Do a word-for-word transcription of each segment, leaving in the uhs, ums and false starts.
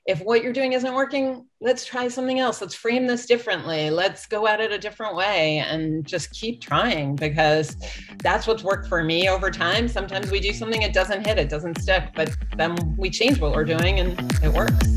if what you're doing isn't working, let's try something else. Let's frame this differently. Let's go at it a different way and just keep trying, because that's what's worked for me over time. Sometimes we do something, it doesn't hit, it doesn't stick, but then we change what we're doing and it works.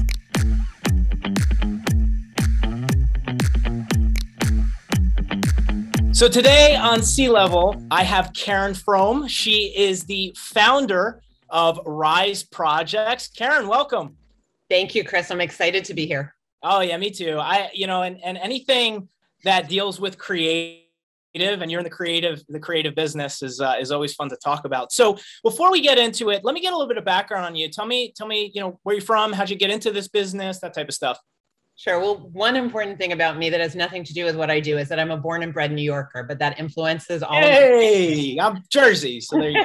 So today on C-Level, I have Karen Fromm. She is the founder of Rise Projects. Karen, welcome. Thank you, Chris. I'm excited to be here. Oh yeah, me too. I, you know, and, and anything that deals with creative, and you're in the creative, the creative business is uh, is always fun to talk about. So before we get into it, let me get a little bit of background on you. Tell me, tell me, you know, where you're from, how'd you get into this business, that type of stuff. Sure. Well, one important thing about me that has nothing to do with what I do is that I'm a born and bred New Yorker, but that influences all hey, of I'm Jersey. So there you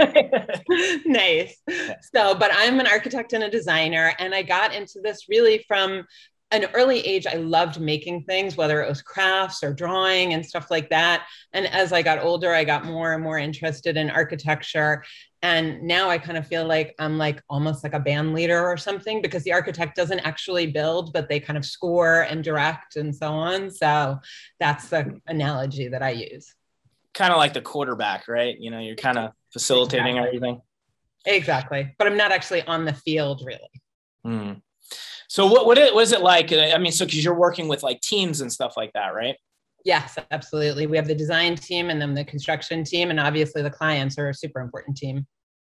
go. Nice. Yeah. So, but I'm an architect and a designer, and I got into this really from an early age. I loved making things, whether it was crafts or drawing and stuff like that. And as I got older, I got more and more interested in architecture. And now I kind of feel like I'm like almost like a band leader or something, because the architect doesn't actually build, but they kind of score and direct and so on. So that's the analogy that I use. Kind of like the quarterback, right? You know, you're kind of facilitating exactly. everything. Exactly. But I'm not actually on the field, really. Mm. So what, what, is, what is it like? I mean, so because you're working with like teams and stuff like that, right? Yes, absolutely. We have the design team and then the construction team, and obviously the clients are a super important team.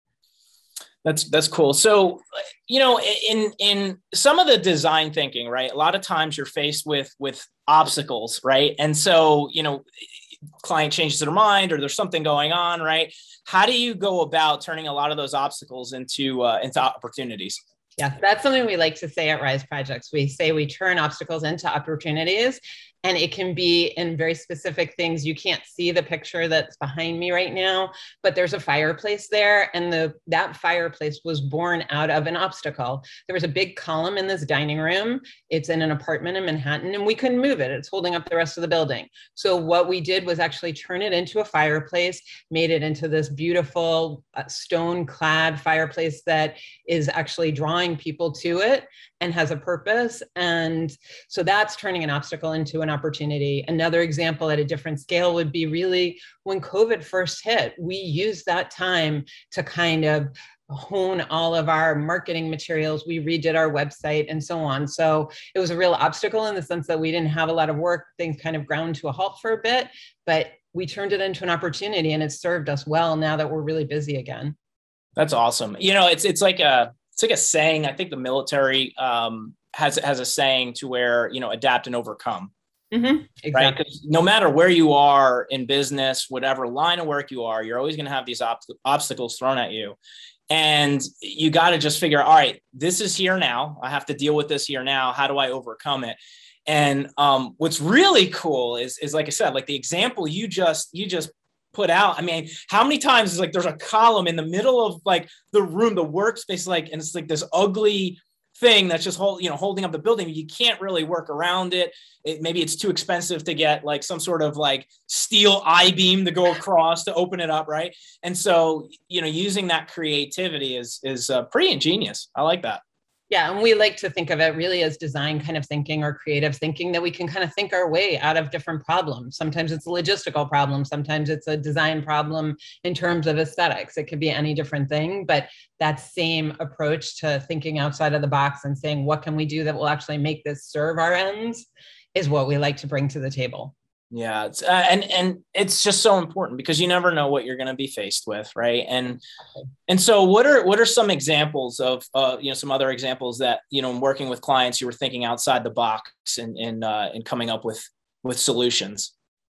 That's that's cool. So, you know, in in some of the design thinking, right? A lot of times you're faced with with obstacles, right? And so, you know, client changes their mind or there's something going on, right? How do you go about turning a lot of those obstacles into uh, into opportunities? Yeah, that's something we like to say at Rise Projects. We say we turn obstacles into opportunities, and it can be in very specific things. You can't see the picture that's behind me right now, but there's a fireplace there, and the that fireplace was born out of an obstacle. There was a big column in this dining room. It's in an apartment in Manhattan, and we couldn't move it. It's holding up the rest of the building. So what we did was actually turn it into a fireplace, made it into this beautiful uh, stone-clad fireplace that is actually drawing people to it and has a purpose. And so that's turning an obstacle into an opportunity. Another example at a different scale would be really when COVID first hit, we used that time to kind of hone all of our marketing materials. We redid our website and so on. So it was a real obstacle in the sense that we didn't have a lot of work. Things kind of ground to a halt for a bit, but we turned it into an opportunity, and it's served us well now that we're really busy again. That's awesome. You know, it's it's like a it's like a saying. I think the military um, has has a saying to where, you know, adapt and overcome. Mm-hmm. Exactly. Right? Because no matter where you are in business, whatever line of work you are, you're always going to have these ob- obstacles thrown at you. And you got to just figure, all right, this is here now. I have to deal with this here now. How do I overcome it? And um, what's really cool is, is like I said, like the example you just, you just put out. I mean, how many times is like, there's a column in the middle of like the room, the workspace, like, and it's like this ugly thing that's just hold, you know, holding up the building. You can't really work around it. It maybe it's too expensive to get like some sort of like steel I-beam to go across to open it up. Right. And so, you know, using that creativity is, is uh, pretty ingenious. I like that. Yeah. And we like to think of it really as design kind of thinking or creative thinking, that we can kind of think our way out of different problems. Sometimes it's a logistical problem. Sometimes it's a design problem in terms of aesthetics. It could be any different thing, but that same approach to thinking outside of the box and saying, what can we do that will actually make this serve our ends, is what we like to bring to the table. Yeah. It's, uh, and, and it's just so important because you never know what you're going to be faced with. Right. And, and so what are, what are some examples of, uh, you know, some other examples that, you know, working with clients, you were thinking outside the box and, and, uh, and coming up with, with solutions?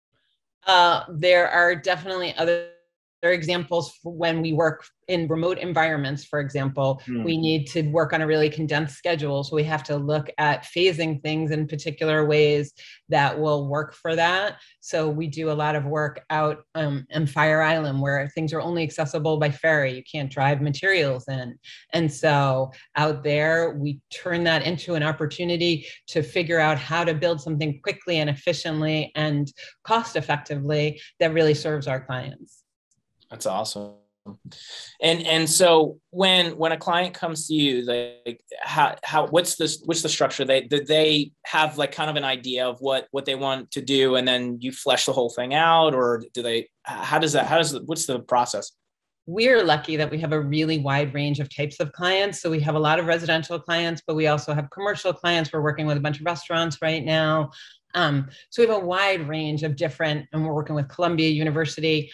Uh, there are definitely other examples for when we work in remote environments. For example, mm. we need to work on a really condensed schedule. So we have to look at phasing things in particular ways that will work for that. So we do a lot of work out um, in Fire Island where things are only accessible by ferry. You can't drive materials in. And so out there, we turn that into an opportunity to figure out how to build something quickly and efficiently and cost effectively that really serves our clients. That's awesome. And and so when when a client comes to you, like how how what's this what's the structure? They do they have like kind of an idea of what what they want to do, and then you flesh the whole thing out, or do they? How does that? How does what's the process? We're lucky that we have a really wide range of types of clients. So we have a lot of residential clients, but we also have commercial clients. We're working with a bunch of restaurants right now. Um, so we have a wide range of different, and we're working with Columbia University.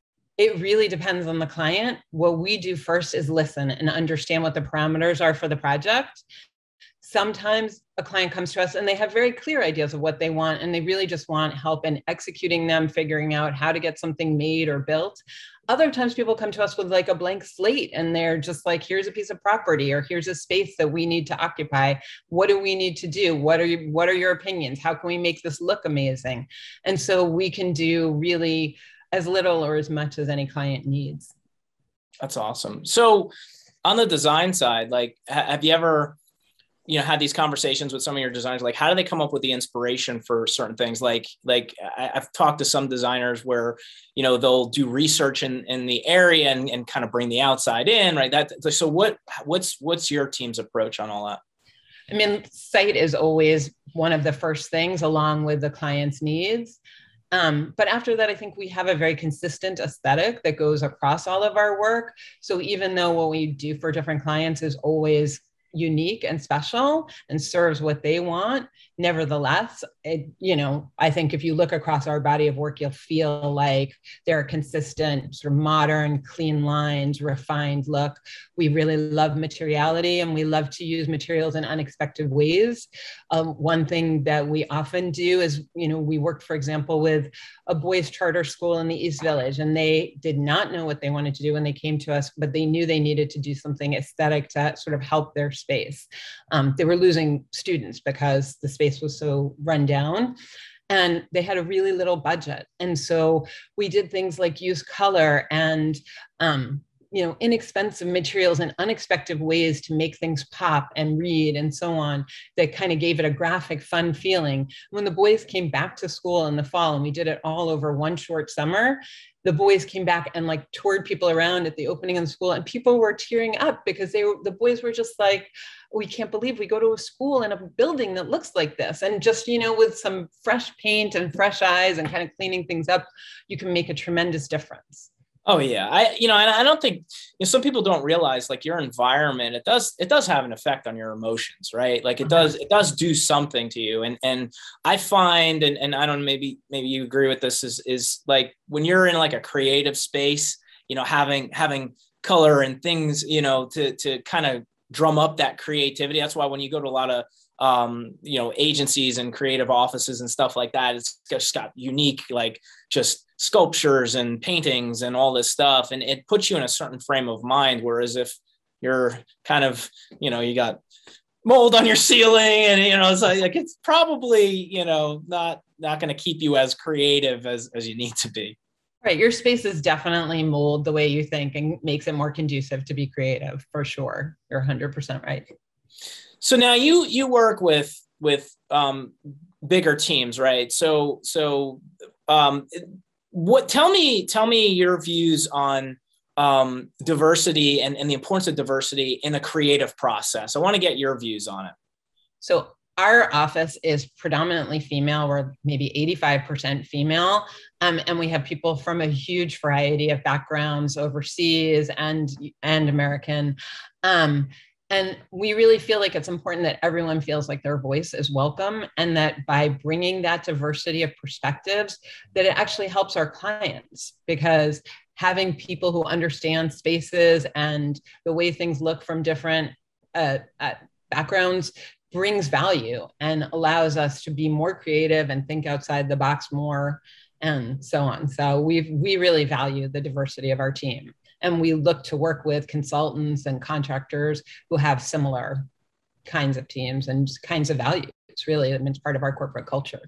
It really depends on the client. What we do first is listen and understand what the parameters are for the project. Sometimes a client comes to us and they have very clear ideas of what they want, and they really just want help in executing them, figuring out how to get something made or built. Other times people come to us with like a blank slate, and they're just like, here's a piece of property, or here's a space that we need to occupy. What do we need to do? What are you, what are your opinions? How can we make this look amazing? And so we can do really as little or as much as any client needs. That's awesome. So on the design side, like, have you ever, you know, had these conversations with some of your designers? Like, how do they come up with the inspiration for certain things? Like, like I've talked to some designers where, you know, they'll do research in, in the area and, and kind of bring the outside in, right? That, so what, what's, what's your team's approach on all that? I mean, site is always one of the first things along with the client's needs. Um, but after that, I think we have a very consistent aesthetic that goes across all of our work. So even though what we do for different clients is always unique and special and serves what they want, nevertheless, it, you know, I think if you look across our body of work, you'll feel like there are consistent, sort of modern, clean lines, refined look. We really love materiality, and we love to use materials in unexpected ways. Um, one thing that we often do is, you know, we worked, for example, with a boys' charter school in the East Village, and they did not know what they wanted to do when they came to us, but they knew they needed to do something aesthetic to sort of help their space. Um, they were losing students because the space was so run down, and they had a really little budget. And so we did things like use color and um, you know, inexpensive materials in unexpected ways to make things pop and read and so on, that kind of gave it a graphic, fun feeling. When the boys came back to school in the fall, and we did it all over one short summer, the boys came back and like toured people around at the opening of the school, and people were tearing up because they were, the boys were just like, we can't believe we go to a school in a building that looks like this. And just, you know, with some fresh paint and fresh eyes and kind of cleaning things up, you can make a tremendous difference. Oh yeah. I, you know, and I don't think, you know, some people don't realize like your environment, it does, it does have an effect on your emotions, right? Like it does, it does do something to you. And, and I find, and, and I don't know, maybe, maybe you agree with this, is, is like when you're in like a creative space, you know, having, having color and things, you know, to, to kind of drum up that creativity. That's why when you go to a lot of, um, you know, agencies and creative offices and stuff like that, it's just got unique, like just sculptures and paintings and all this stuff. And it puts you in a certain frame of mind. Whereas if you're kind of, you know, you got mold on your ceiling and, you know, it's like, it's probably, you know, not, not going to keep you as creative as, as you need to be. Right. Your space is definitely mold the way you think and makes it more conducive to be creative, for sure. You're one hundred percent right. So now you, you work with, with, um, bigger teams, right? So, so, um, what, tell me, tell me your views on, um, diversity and, and the importance of diversity in the creative process. I want to get your views on it. So our office is predominantly female. We're maybe eighty-five percent female. Um, and we have people from a huge variety of backgrounds overseas and, and American. Um, And we really feel like it's important that everyone feels like their voice is welcome, and that by bringing that diversity of perspectives, that it actually helps our clients, because having people who understand spaces and the way things look from different uh, uh, backgrounds brings value and allows us to be more creative and think outside the box more, and so on. So we we really value the diversity of our team. And we look to work with consultants and contractors who have similar kinds of teams and kinds of values. It's really, I mean, it's part of our corporate culture.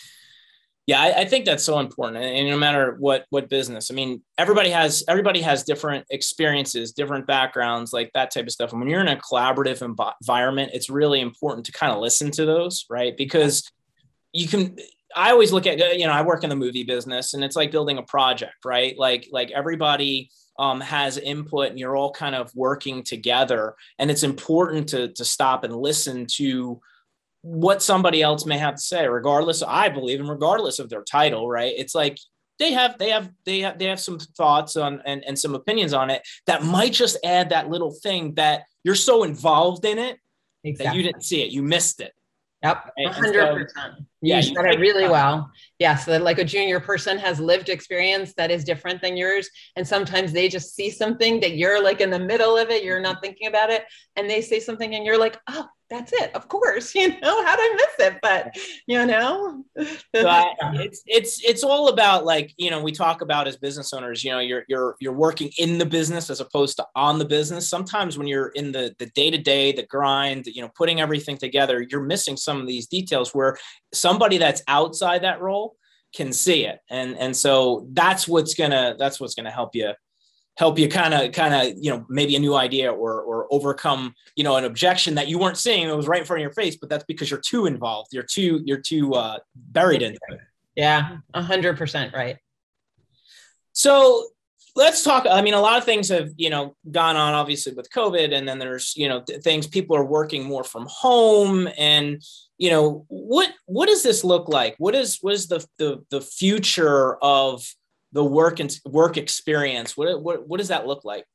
Yeah, I, I think that's so important. And no matter what, what business, I mean, everybody has, everybody has different experiences, different backgrounds, like that type of stuff. And when you're in a collaborative env- environment, it's really important to kind of listen to those, right? Because you can, I always look at, you know, I work in the movie business, and it's like building a project, right? Like, like everybody um, has input and you're all kind of working together. And it's important to, to stop and listen to what somebody else may have to say, regardless, I believe, and regardless of their title, right? It's like, they have, they have, they have, they have some thoughts on and, and some opinions on it that might just add that little thing that you're so involved in it exactly. that you didn't see it. You missed it. Yep, right? one hundred percent. So, you yeah, said it really well. Yeah, so that like a junior person has lived experience that is different than yours. And sometimes they just see something that you're like in the middle of it, you're not thinking about it. And they say something and you're like, oh, that's it. Of course, you know, how did I miss it? But, you know. So I, it's, it's, it's all about like, you know, we talk about as business owners, you know, you're, you're, you're working in the business as opposed to on the business. Sometimes when you're in the, the day-to-day, the grind, you know, putting everything together, you're missing some of these details where somebody that's outside that role can see it. And, and so that's what's gonna, that's what's gonna help you, help you kind of, kind of, you know, maybe a new idea or, or overcome, you know, an objection that you weren't seeing that was right in front of your face, but that's because you're too involved. You're too, you're too uh, buried into it. Yeah. A hundred percent. Right. So let's talk. I mean, a lot of things have, you know, gone on obviously with COVID, and then there's, you know, th- things people are working more from home, and, you know, what, what does this look like? What is, what is the, the, the future of the work and work experience? What, what, what does that look like?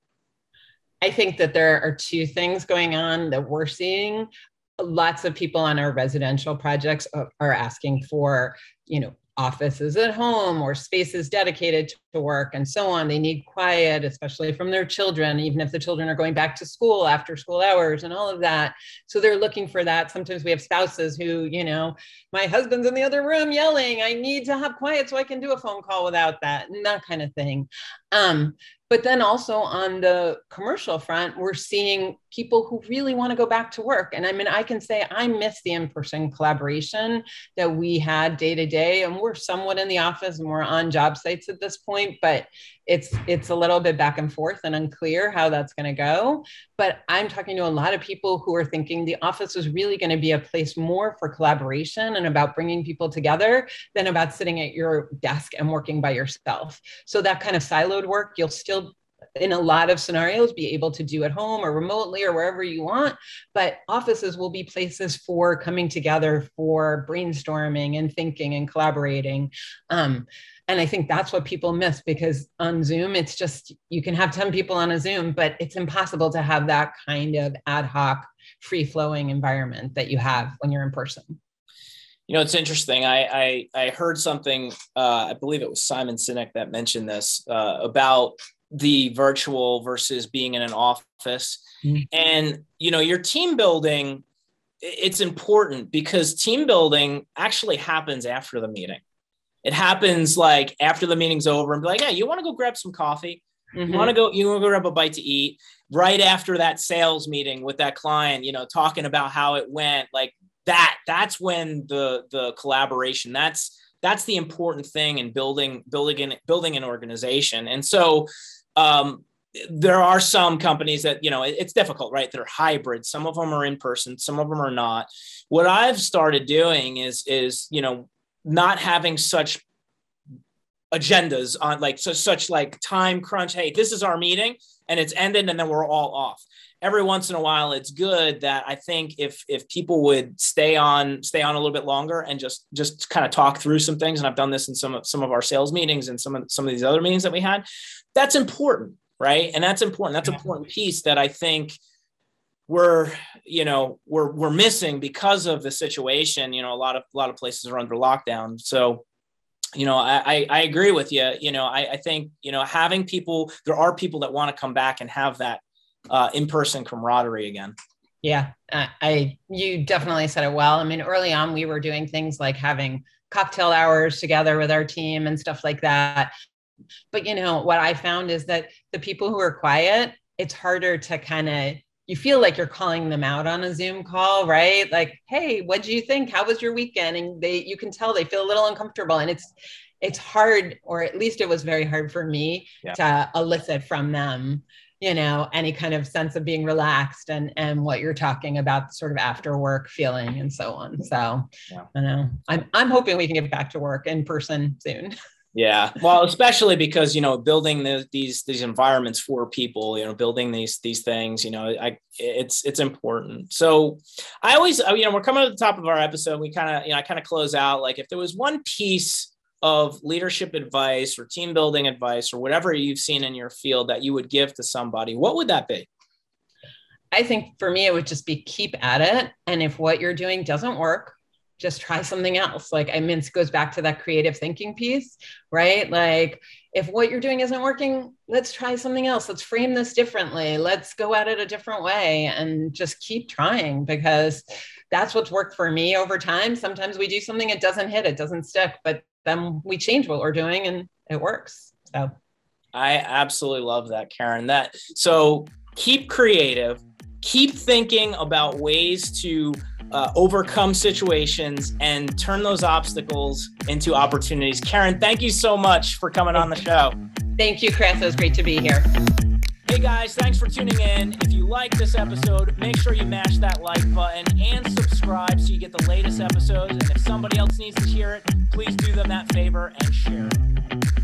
I think that there are two things going on that we're seeing. Lots of people on our residential projects are asking for, you know, offices at home or spaces dedicated to work and so on. They need quiet, especially from their children, even if the children are going back to school after school hours and all of that. So they're looking for that. Sometimes we have spouses who, you know, my husband's in the other room yelling, I need to have quiet so I can do a phone call without that, and that kind of thing. Um, But then also on the commercial front, we're seeing people who really want to go back to work. And I mean, I can say I miss the in-person collaboration that we had day to day. And we're somewhat in the office and we're on job sites at this point, but it's it's a little bit back and forth and unclear how that's going to go. But I'm talking to a lot of people who are thinking the office is really going to be a place more for collaboration and about bringing people together than about sitting at your desk and working by yourself. So that kind of siloed work, you'll still, in a lot of scenarios, be able to do at home or remotely or wherever you want. But offices will be places for coming together, for brainstorming and thinking and collaborating. Um, and I think that's what people miss, because on Zoom, it's just, you can have ten people on a Zoom, but it's impossible to have that kind of ad hoc, free-flowing environment that you have when you're in person. You know, it's interesting. I I, I heard something, uh, I believe it was Simon Sinek that mentioned this, uh, about the virtual versus being in an office. Mm-hmm. And, you know, your team building, it's important because team building actually happens after the meeting. It happens like after the meeting's over and be like, hey, you want to go grab some coffee? Mm-hmm. You want to go, you want to go grab a bite to eat right after that sales meeting with that client, you know, talking about how it went, like that, that's when the, the collaboration, that's, that's the important thing in building, building, an, building an organization. And so, um, there are some companies that, you know, it, it's difficult, right? They're hybrid. Some of them are in person, some of them are not. What I've started doing is, is, you know, not having such agendas on like, so such like time crunch. Hey, this is our meeting and it's ended and then we're all off. Every once in a while, it's good that I think if, if people would stay on, stay on a little bit longer and just, just kind of talk through some things. And I've done this in some of, some of our sales meetings and some of, some of these other meetings that we had. That's important, right? And that's important. That's an important piece that I think we're, you know, we're, we're missing because of the situation. You know, a lot of, a lot of places are under lockdown. So, you know, I, I agree with you. You know, I, I think, you know, having people, there are people that want to come back and have that uh, in-person camaraderie again. Yeah, I, I, you definitely said it well. I mean, early on, we were doing things like having cocktail hours together with our team and stuff like that. But, you know, what I found is that the people who are quiet, it's harder to kind of, you feel like you're calling them out on a Zoom call, right? Like, hey, what do you think? How was your weekend? And they, you can tell they feel a little uncomfortable, and it's, it's hard, or at least it was very hard for me yeah. to elicit from them, you know, any kind of sense of being relaxed and, and what you're talking about, sort of after work feeling and so on. So yeah. I know I'm, I'm hoping we can get back to work in person soon. Yeah. Well, especially because, you know, building the, these, these environments for people, you know, building these, these things, you know, I, it's, it's important. So I always, you know, we're coming to the top of our episode. We kind of, you know, I kind of close out, like, if there was one piece of leadership advice or team building advice or whatever you've seen in your field that you would give to somebody, what would that be? I think for me, it would just be keep at it. And if what you're doing doesn't work, just try something else. Like, I mean, it goes back to that creative thinking piece, right? Like, if what you're doing isn't working, let's try something else. Let's frame this differently. Let's go at it a different way and just keep trying, because that's what's worked for me over time. Sometimes we do something, it doesn't hit, it doesn't stick, but then we change what we're doing and it works. So I absolutely love that, Karen. That so keep creative, keep thinking about ways to Uh, overcome situations and turn those obstacles into opportunities. Karen, thank you so much for coming on the show. Thank you, Chris. It was great to be here. Hey guys, thanks for tuning in. If you like this episode, make sure you mash that like button and subscribe so you get the latest episodes. And if somebody else needs to hear it, please do them that favor and share it.